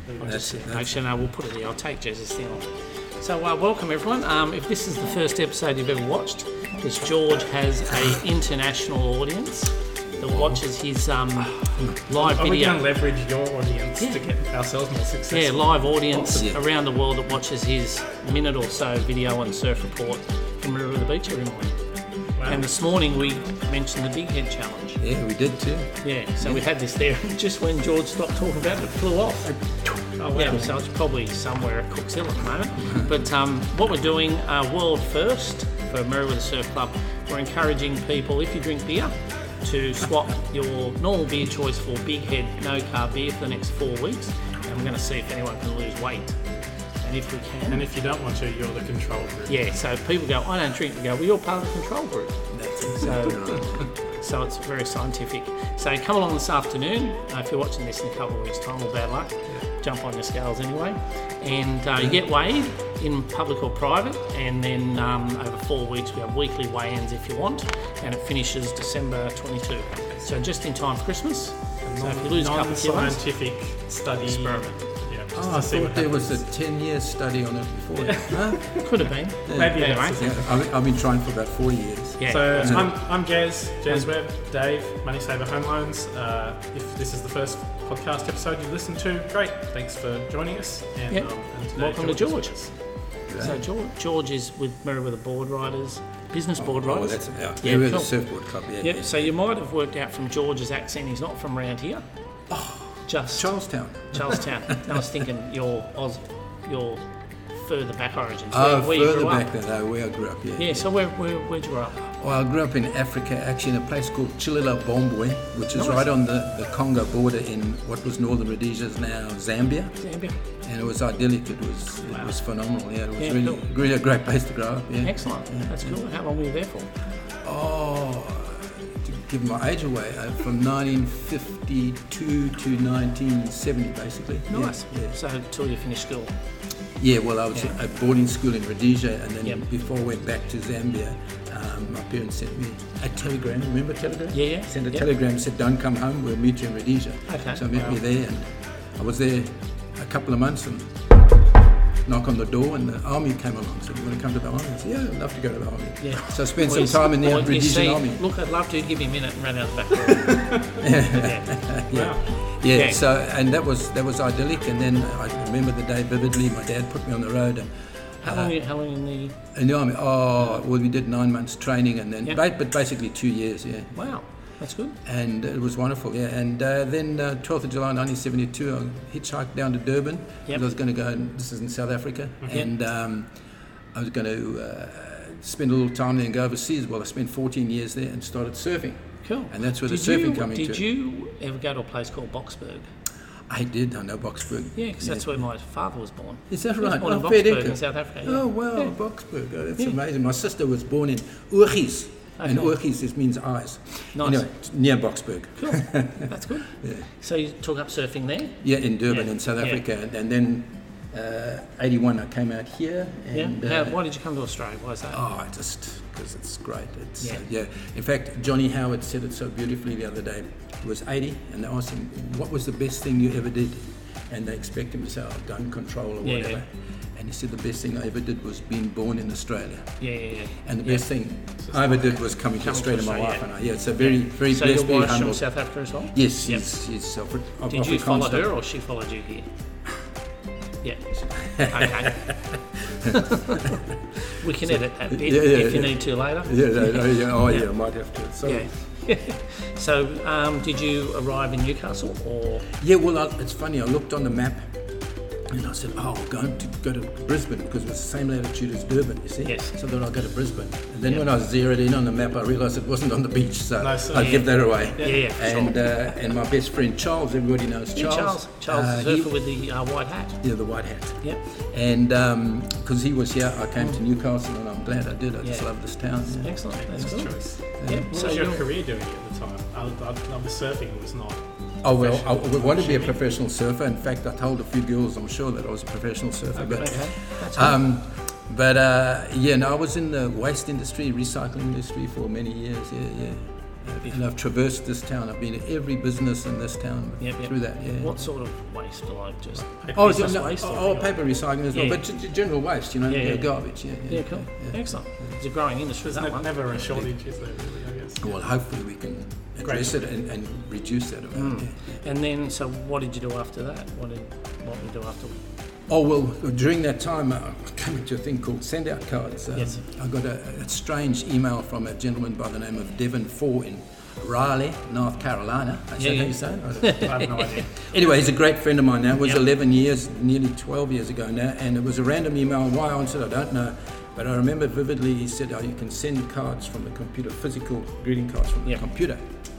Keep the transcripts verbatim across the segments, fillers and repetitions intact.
That's it. Actually, no, we'll put it there. I'll take Jez's thing off. So, uh, welcome everyone. Um, if this is the first episode you've ever watched, this George has an international audience that watches his um, live Are video. we going to leverage your audience Yeah. to get ourselves more successful? Yeah, live audience Awesome. around the world that watches his minute or so video and surf report from River of the Beach every morning. Wow. And this morning we mentioned the Big Head Challenge. Yeah, we did too. Yeah, so we had this there. Just when George stopped talking about it, it flew off. Oh, wow. Yeah, so it's probably somewhere at Cooks Hill at the moment. But um, what we're doing, uh, world first for Merriweather Surf Club, we're encouraging people, if you drink beer, to swap your normal beer choice for Big Head no carb beer for the next four weeks. And we're going to see if anyone can lose weight. And if we can. And if you don't want to, you're the control group. Yeah, so if people go, I don't drink, we go, well, you're part of the control group. That's So, right. so it's very scientific. So come along this afternoon. Uh, if you're watching this in a couple of weeks' time, or bad luck, jump on your scales anyway. And uh, you get weighed in public or private, and then um, over four weeks we have weekly weigh-ins if you want, and it finishes December twenty-second. So just in time for Christmas. So if you lose a couple of kilos, Non-scientific study Experiment. Yeah, just Oh, to I see what thought there was happens. a ten-year study on it before. Huh? could have been. Maybe Anyway. that's it. Yeah, I've, I've been trying for about four years. Yeah. So that's I'm, I'm Jez, Jez Webb, Dave, Money Saver Home Loans. Uh, if this is the first podcast episode you've listened to, great. Thanks for joining us. And, Yep. um, and today Welcome to is George. with us. So George, George is with Merriweather Board Riders, business board Oh, riders. that's yeah. Yeah, Yeah, we're cool. the surfboard club. Yeah. Yep, so you might have worked out from George's accent, he's not from around here. Just Charlestown. Charlestown. I was thinking your Oz, your further back origins. Oh, where, where you further grew back up. than uh, where I grew up. Yeah. Yeah, so where, where, where'd you grow up? Well, I grew up in Africa, actually in a place called Chilila Bombwe, which is Nice. right on the, the Congo border in what was northern Rhodesia, is now Zambia. Zambia. And it was idyllic. It was it was phenomenal. Yeah, it was Yeah, really, cool. really a great place to grow up. Yeah. Excellent. That's cool. How long were you there for? Oh, to give my age away, uh, from nineteen fifty-two to nineteen seventy, basically. Yeah, Nice. Yeah. So until you finished school. Yeah, well, I was Yeah. at boarding school in Rhodesia, and then Yep. before I went back to Zambia, um, my parents sent me a telegram. Remember telegram? Yeah, yeah. Sent a Yep. telegram, said, "Don't come home. We'll meet you in Rhodesia." Okay. So I met Wow. me there, and I was there a couple of months, and knock on the door, and the army came along. Said, "You want to come to the army?" I said, "Yeah, I'd love to go to the army." Yeah. So I spent Well, some time in the well, you Rhodesian see, army. Look, I'd love to give you a minute and run out the back door. yeah. Yeah. Wow. Yeah, Yeah. so and that was that was idyllic, and then I remember the day vividly. My dad put me on the road, and How long, how long in the... in the army. Oh, well, we did nine months training, and then Yeah. ba- but basically two years, yeah. Wow, that's good. And it was wonderful, yeah. And uh, then uh, twelfth of July nineteen seventy-two, I hitchhiked down to Durban because Yep. I was going to go. And this is in South Africa, and um, I was going to uh, spend a little time there and go overseas. Well, I spent fourteen years there and started surfing. Cool. And that's where the Did surfing you, come into Did it. you ever go to a place called Boxburg? I did. I know Boxburg. Yeah, because that's where my father was born. Is that He was right? born in Oh, fair Boxburg dinkum. in South Africa. Yeah. Oh, wow, Yeah. Boxburg. Oh, that's Yeah. amazing. My sister was born in Oorgies, and Okay. Oorgies just means eyes. Nice. Anyway, it's near Boxburg. Cool. That's good. Yeah. So you took up surfing there? Yeah, in Durban, Yeah. in South Yeah. Africa. And, and then uh, eighty-one, I came out here. And, yeah. How, uh, why did you come to Australia? Why is that? Oh, I just because it's great. It's Yeah. uh, yeah. In fact, Johnny Howard said it so beautifully the other day. He was eighty, and they asked him, "What was the best thing you ever did?" And they expect him to say, "Oh, gun control or Yeah, whatever." yeah. And he said, "The best thing I ever did was being born in Australia." Yeah, yeah, yeah. And the Yeah. best thing I ever did was coming to Coming to Australia, my Australia, wife and I. Yeah, so very, very So blessed, your very wife's from humble. South Africa as well? Yes, Yep. she's, she's Af- Af- Did you Afrikaans follow her stock. or she followed you here? Yeah. Okay. we can edit that bit Yeah, yeah, if you yeah. need to later. Yeah, no, no, yeah, oh Yeah. yeah, I might have to. So, Yeah. So, um, did you arrive in Newcastle or? yeah, well, I, it's funny. I looked on the map, and I said, "Oh, we're going to go to Brisbane because it was the same latitude as Durban." You see? Yes. So then I go to Brisbane, and then Yeah. when I zeroed in on the map, I realised it wasn't on the beach. So No, so- I Yeah. give that away. Yeah, yeah, for And sure. uh, and my best friend Charles, everybody knows Yeah, Charles. Charles. Charles, Uh, the he- surfer with the uh, white hat. yeah, the white hat. Yep. And because he was here, I came to Newcastle, and I'm glad I did. I just Yeah. love this town. Yeah. Excellent. That's Nice good. choice. Yep. What So was your you're- career doing at the time? I, I, I was surfing was not. Oh well, I, professional. I wanted to be a professional surfer. In fact, I told a few girls, I'm sure, that I was a professional surfer. But Okay. That's good. um, but uh, yeah, no, I was in the waste industry, recycling industry for many years. Yeah, yeah. Uh, and I've traversed this town. I've been to every business in this town Yep, yep. through that. Yeah. What sort of waste? Like just Paper Oh, Just no, waste or- oh, paper recycling as well, Yeah. but g- g- general waste, you know, Yeah, yeah, yeah. garbage. Yeah, yeah, yeah, cool, yeah. excellent. It's a growing industry. There's That ne- one. never a shortage, is there, really, I guess? Well, hopefully we can address it and, and reduce that amount. Mm. Yeah. And then, so what did you do after that? What did what did you do after? Oh, well, during that time, uh, I came into a thing called send-out cards. Um, Yes. I got a, a strange email from a gentleman by the name of Devon Four in Raleigh, North Carolina. I Yeah, said, yeah. how you say it? I have no idea. Anyway, he's a great friend of mine now. It was Yep. eleven years, nearly twelve years ago now, and it was a random email. Why I answered, I don't know. But I remember vividly, he said, oh, you can send cards from the computer, physical greeting cards from Yep. the computer.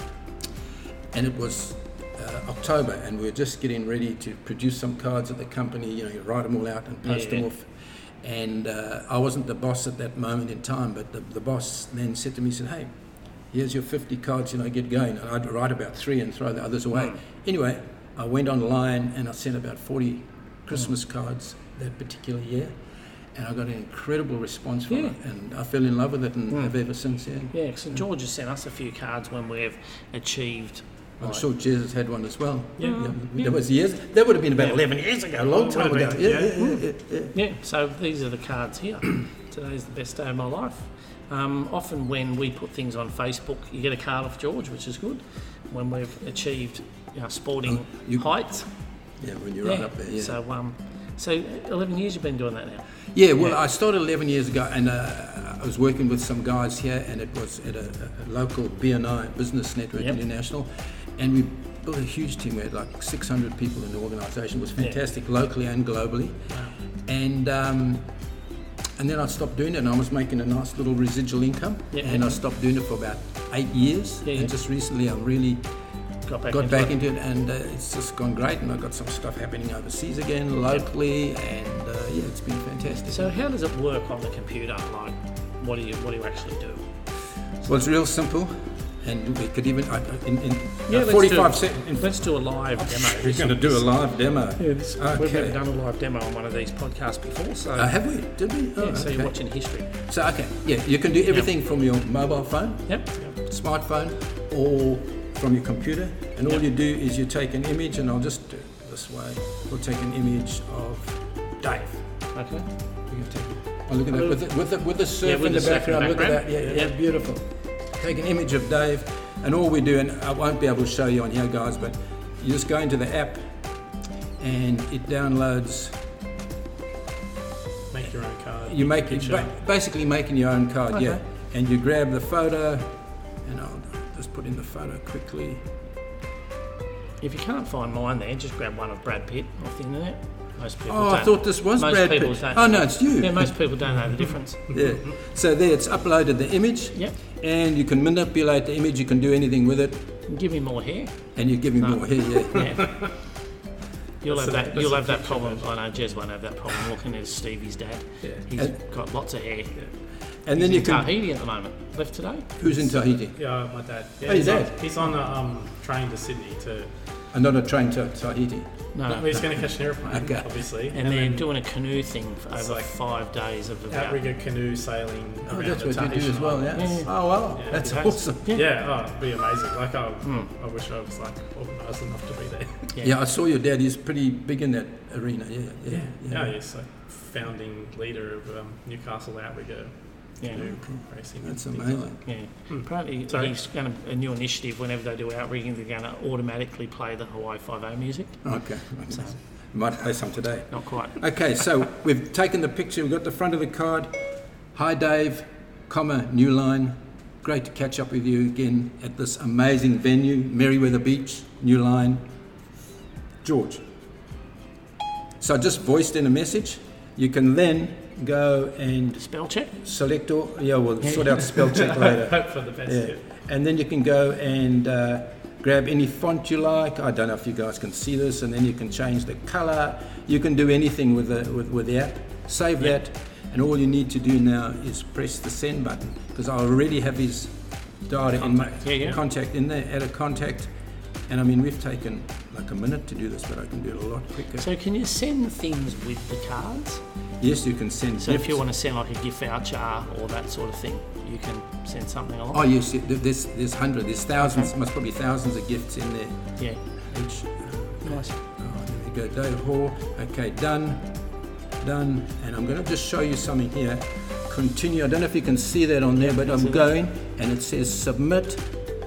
And it was uh, October, and we were just getting ready to produce some cards at the company. You know, you write them all out and post Yeah, them yeah. off. And uh, I wasn't the boss at that moment in time, but the, the boss then said to me, he said, hey, here's your fifty cards, you know, get going. And I'd write about three and throw the others away. Mm. Anyway, I went online and I sent about forty Christmas cards that particular year. And I got an incredible response from Yeah. it. And I fell in love with it and Mm. have ever since, yeah. Yeah, so George has sent us a few cards when we've achieved. I'm like- sure Jez has had one as well. Yeah. That was years. That would have been about Yeah. eleven years ago, a long Would time have ago. been, Yeah, yeah. yeah, yeah, yeah, yeah. Yeah, so these are the cards here. Today's the best day of my life. Um, often when we put things on Facebook, you get a card off George, which is good. When we've achieved, you know, sporting Oh, you- heights. Yeah, when you're right up there. Yeah. So, um, so eleven years you've been doing that now. Yeah, well, Yeah. I started eleven years ago, and uh, I was working with some guys here, and it was at a, a local B N I, Business Network Yep. International, and we built a huge team. We had like six hundred people in the organisation. It was Yeah. fantastic, locally and globally. Wow. And um, and then I stopped doing it, and I was making a nice little residual income, Yeah. and I stopped doing it for about eight years. Yeah, yeah. And just recently, I really Got back got into back it. into it, and uh, it's just gone great. And I've got some stuff happening overseas again, locally, and uh, yeah, it's been fantastic. So how does it work on the computer? Like, what do you what do you actually do? Well, it's real simple, and we could even I- in, in Yeah, uh, let's forty-five do- seconds. Let's do a live demo. We're going to do a live demo. Yeah, this, We've Okay. never done a live demo on one of these podcasts before, so Uh, have we? Did we? Oh, yeah, so okay. you're watching history. So okay, yeah, you can do everything from your mobile phone, Yep. smartphone, or from your computer, and all Yep. you do is you take an image, and I'll just do it this way. We'll take an image of Dave. Okay. You can take it. Oh, look at that with the, with the, with the surf Yeah, with in the, the surf in the background. Look at that. background. Yeah, yeah, Yeah. beautiful. Take an image of Dave, and all we do, and I won't be able to show you on here, guys, but you just go into the app, and it downloads. Make your own card. You make it Picture. ba- basically making your own card, yeah. Okay. And you grab the photo, and I'll just put in the photo quickly. If you can't find mine there, just grab one of Brad Pitt off the internet. Most people Oh, don't. I thought this was most Brad people Pitt. don't. Oh no, it's you. Yeah, most people don't know the difference. Yeah. So there, it's uploaded the image, Yep. and you can manipulate the image. You can do anything with it, Give me more hair. and you give me No. more here. Yeah. Yeah. You'll That's have a- that. that's You'll a have that picture problem. version. I know Jez won't have that problem looking at Stevie's dad. Yeah. He's And- got lots of hair. And He's then you in can. Tahiti at the moment. Left today. Who's in Tahiti? Yeah, my dad. Yeah, Oh, your he's, dad? On, he's on a um, train to Sydney to. I'm not a train to Tahiti. No. We're just going to catch an airplane, Okay. obviously. And they're then doing a canoe thing for It's over like five days of about. outrigger canoe sailing Oh, around that's the what you do Tahitian as well, yeah. Islands. Yeah. Oh wow, Yeah, that's it has. awesome. Yeah. Yeah, oh, it'd be amazing. Like, I, Mm. I wish I was like organised enough to be there. Yeah. Yeah, I saw your dad. He's pretty big in that arena. Yeah, yeah, Yeah, he's like founding leader of um, Newcastle Outrigger Yeah. canoe racing. and That's things amazing. like Yeah. Hmm. Apparently, Sorry. he's going to a new initiative. Whenever they do outrigging, they're going to automatically play the Hawaii Five-O music. Okay, So, might play some today. not quite. Okay, so we've taken the picture. We've got the front of the card. Hi, Dave, comma, New Line. Great to catch up with you again at this amazing venue, Merriweather Beach, New Line. George. So I just voiced in a message. You can then go and Spell check. select all. Yeah, we'll Yeah. sort out spell check that. later. Hope for the best. Yeah. Yeah. And then you can go and uh, grab any font you like. I don't know if you guys can see this, and then you can change the color. You can do anything with the with, with the app. Save Yep. that, and all you need to do now is press the send button, because I already have his data in my Contact. Yeah, yeah. contact in there. Add a contact, and I mean we've taken like a minute to do this, but I can do it a lot quicker. So, can you send things with the cards? Yes, you can send So gifts. if you want to send like a gift voucher or that sort of thing, you can send something along. Oh yes, yeah, there's there's hundreds, there's thousands, Okay. must probably thousands of gifts in there. Yeah, Each, uh, nice. oh, there we go, Dave Hall. Okay, done, done. And I'm going to just show you something here. Continue. I don't know if you can see that on there, but I'm going, and it says submit,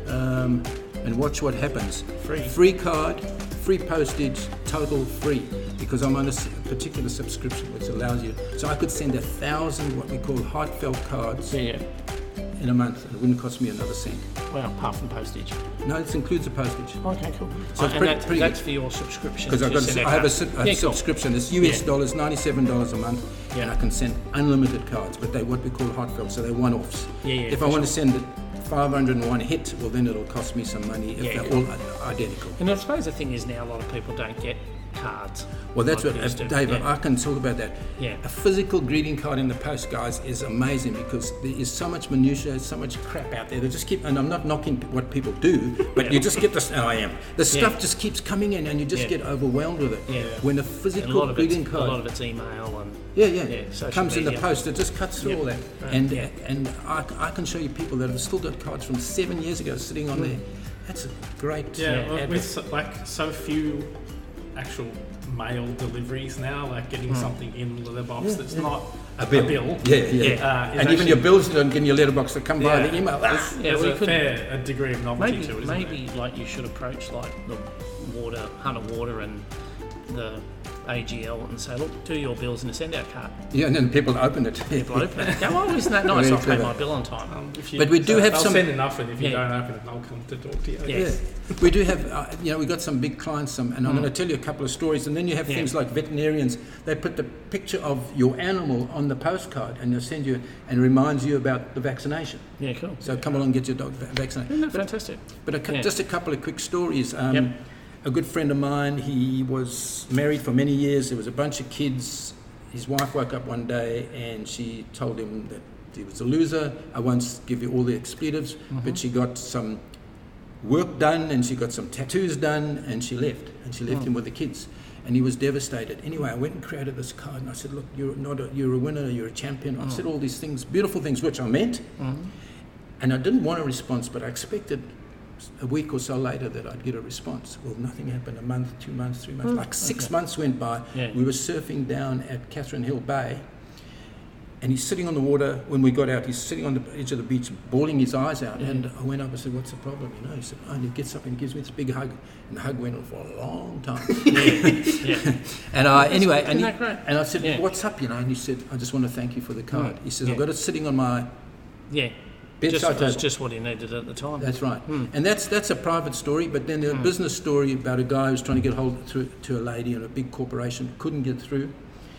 um, and watch what happens. Free. Free card, free postage, total free, because I'm on a s- particular subscription which allows you. So I could send a thousand what we call heartfelt cards Yeah, yeah. in a month, and it wouldn't cost me another cent. Well, apart from postage. No, this includes the postage. Okay, cool. So it's and pretty- that, pretty that's good. for your subscription. Because I've to got, a, send s- out I have a, cards. sub- a Yeah, cool. subscription. It's U S Yeah. dollars, ninety-seven dollars a month, and Yeah. I can send unlimited cards. But they're what we call heartfelt, so they're one-offs. Yeah, yeah, if for I want to send it five hundred and one hit, well then it'll cost me some money if Yeah, they're yeah. all i- identical. And I suppose the thing is now a lot of people don't get cards. Well, that's like what, we used uh, to. David, Yeah. I can talk about that. Yeah. A physical greeting card in the post, guys, is amazing because there is so much minutiae, so much crap out there. They just keep, and I'm not knocking what people do, but Yeah. you just get this, oh, I am. The stuff Yeah. just keeps coming in and you just Yeah. get overwhelmed with it. Yeah. When a And a physical lot of it's, greeting a card... lot of it's email and Yeah, yeah. Yeah, social Comes in the media. post. It just cuts through Yep. all that. Right, And yeah. and I, I can show you people that have still got cards from seven years ago sitting on there. That's a great. Yeah, Yeah, well, and- with so, like so few actual mail deliveries now, like getting something in the box Hmm. Yeah, that's yeah. not A bill. A bill. Yeah, yeah. Yeah. Uh, is and even actually- your bills don't get in your letterbox. They come via Yeah. the email. Ah. There's, Yeah, there's we a could- fair a degree of novelty maybe to it, isn't maybe there? like you should approach like the water, Hunter Water and the A G L and say, look, do your bills in a send out card. Yeah, and then people open it. People open it. Go, oh, isn't that nice? Very I'll pay clever. my bill on time. Um, if you, But we do so have I'll some- send enough, and if you Yeah. don't open it, I'll come to talk to you. Yeah. Yeah, we do have, uh, you know, we got some big clients, some, and I'm Mm. going to tell you a couple of stories. And then you have Yeah. things like veterinarians. They put the picture of your animal on the postcard, and they'll send you and reminds you about the vaccination. Yeah, cool. So come along, get your dog va- vaccinated. Isn't that fantastic? But a, cou- Yeah. just a couple of quick stories. Um, Yep. A good friend of mine, he was married for many years. There was a bunch of kids. His wife woke up one day and she told him that he was a loser. I won't give you all the expletives, Mm-hmm. but she got some work done and she got some tattoos done and she left. And she left Mm. him with the kids. And he was devastated. Anyway, I went and created this card and I said, look, you're not a, you're a winner, you're a champion. I said all these things, beautiful things, which I meant. Mm-hmm. And I didn't want a response, but I expected a week or so later that I'd get a response. Well, nothing happened. A month, two months, three months. Like six okay. months went by. Yeah. We were surfing down at Catherine Hill Bay, and he's sitting on the water. When we got out, he's sitting on the edge of the beach, bawling his eyes out. Yeah. And I went up and said, "What's the problem?" You know, he said, "Oh," and he gets up and he gives me this big hug, and the hug went on for a long time. Yeah. And I, anyway, and, Isn't he, that great? and I said, Yeah. "What's up?" You know, and he said, "I just want to thank you for the card." Mm. He says, Yeah. "I've got it sitting on my Yeah. bedside Just, table." it's just what he needed at the time. That's right. Mm. And that's that's a private story, but then there's a business story about a guy who's trying to get hold through to a lady in a big corporation, couldn't get through.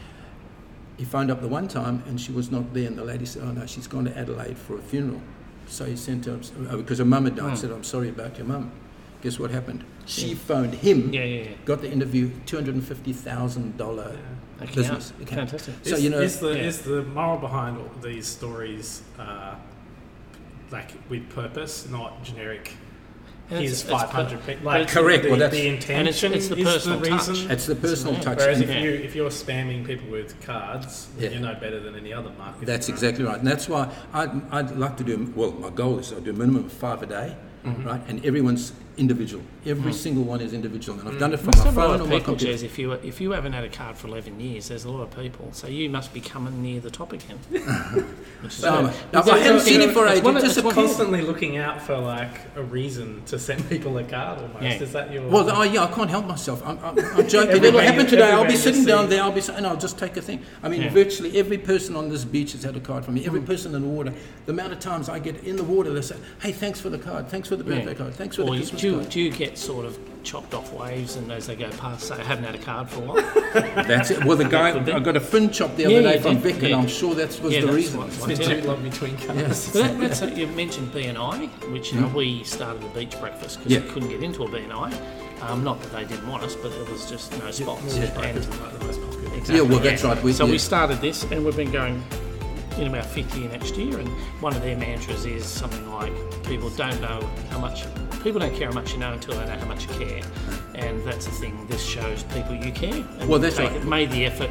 He phoned up the one time and she was not there, and the lady said, "Oh no, she's gone to Adelaide for a funeral." So he sent her, oh, because her mum had died, Mm. said, "I'm sorry about your mum." Guess what happened? She phoned him, Yeah, yeah, yeah. got the interview, two hundred and fifty thousand dollar Account. business account. Fantastic. So is, you know, is the yeah. is the moral behind all these stories uh, like with purpose, not generic? And Here's it's- it's five hundred per- people. Like it's- Correct, The, well, that's- the and it's- intention it's the is personal the touch. reason. it's the personal Yeah. touch. Whereas and- if Yeah. you if you're spamming people with cards, then Yeah. you're no better than any other market. That's exactly right, and that's why I'd, I'd like to do. Well, my goal is I do a minimum of five a day, Mm-hmm. right? And everyone's individual. Every single one is individual, and I've done it from Must my have a lot phone of or my people, computer. Jez, if you if you haven't had a card for eleven years, there's a lot of people. So you must be coming near the top again. Which is So, good. now, It's- I haven't it's- seen it for it's ages. one of- Just it's a one- Constantly looking out for like a reason to send people a card. Almost Yeah. is that your? Well, oh yeah, I can't help myself. I'm, I'm, I'm joking. Every It'll man happen you- today. every I'll be man you sitting down see. there. I'll be, and I'll just take a thing. I mean, Yeah. virtually every person on this beach has had a card from me. Mm. Every person in the water. The amount of times I get in the water, they say, "Hey, thanks for the card. Thanks for the birthday Yeah. card. Thanks for the Or you, Christmas do, you, card." do you get sort of chopped off waves, and as they go past, say, I haven't had a card for a while? That's it. Well, the guy, Could be. I got a fin chop the Yeah, other day you from did. Vic, and Yeah. I'm sure that was Yeah, the that's reason. what- It's what- been yeah. too long between cards. Yes. But that, that's a, you mentioned B N I, which you know, we started a beach breakfast because Yeah. we couldn't get into a B N I. Um, not that they didn't want us, but there was just no spots. Yeah. And, Like the most popular. exactly, Yeah, well, that's right. We- so yeah. we started this, and we've been going in about fifth year next year. And one of their mantras is something like, "People don't know how much. People don't care how much you know until they know how much you care." And that's the thing. This shows people you care. And Well, that's take, right. made the effort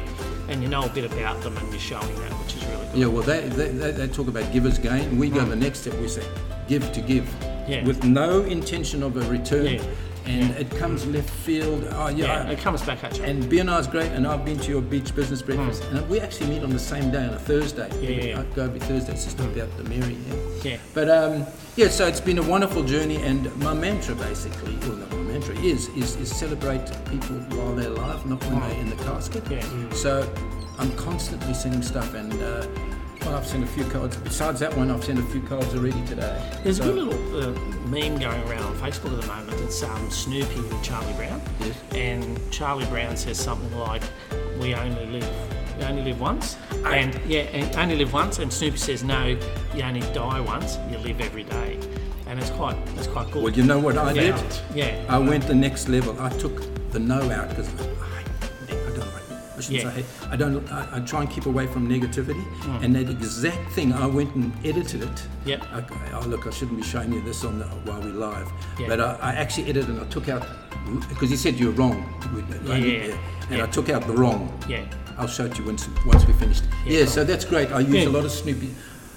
and you know a bit about them, and you're showing that, which is really good. Yeah, well, they, they, they, they talk about givers gain. We go the next step. We say give to give, Yeah. with no intention of a return, Yeah. and it comes left field. Oh yeah, Yeah, it comes back at you. and B N I's great. And I've been to your beach business breakfast, and we actually meet on the same day on a Thursday. Yeah, yeah, yeah. I go every Thursday. It's just about the Mary. Yeah. Yeah. But um, yeah, so it's been a wonderful journey, and my mantra basically, or not my mantra, is is, is celebrate people while they're alive, not when they're in the casket. Yeah. So I'm constantly sending stuff, and uh, well, I've sent a few cards. Besides that one, I've sent a few cards already today. There's a So- good little uh, meme going around on Facebook at the moment. It's um, Snoopy with Charlie Brown. Yes. And Charlie Brown says something like, "We only live, we only live once." And yeah, and only live once. And Snoopy says, "No, you only die once. You live every day." And it's quite, it's quite good. Well, you know what I yeah. did? Yeah. I went the next level. I took the no out because I, I don't like. I shouldn't Yeah. say hate. I don't. I, I try and keep away from negativity. And that exact thing, I went and edited it. Yep. Okay, oh look, I shouldn't be showing you this on the, while we're live. Yeah. But I, I actually edited and I took out because he said you're wrong. Yeah, yeah, And yeah. I took out the wrong. Yeah. I'll show it to you once once we finished. Yeah, Yeah, cool. so that's great. I use Yeah. a lot of Snoopy.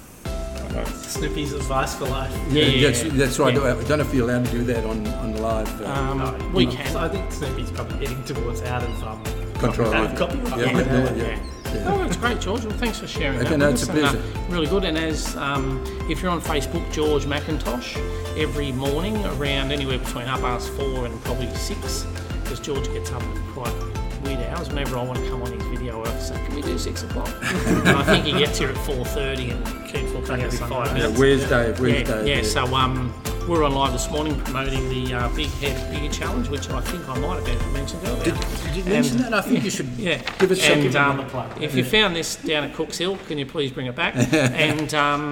Snoopy's advice for life. Yeah, yeah, that's, yeah. that's right. Yeah. I don't know if you're allowed to do that on, on live. Uh, Um, No, we no. can. So I think Snoopy's probably heading towards out of um, Control, Out of yeah. copyright. Yeah, Yeah, yeah, yeah. yeah. Oh, it's great, George. Well, thanks for sharing Okay, that. no, with it's a us. And, uh, pleasure. really good. And as um, if you're on Facebook, George McIntosh, every morning around anywhere between half past four and probably six, because George gets up at quite weird hours. Whenever I want to come on his video, I say, "Can we do six o'clock?" And I think he gets here at four thirty and keeps looking every five Yeah, minutes. where's Dave? Where's Yeah, Dave? yeah. So um, we're on live this morning promoting the uh, Big Head Bigger Challenge, which I think I might have been mentioned earlier. Did, did you mention And- that? I think you should Yeah. give it some. And give it um, another plug. if you found this down at Cooks Hill, can you please bring it back? And um,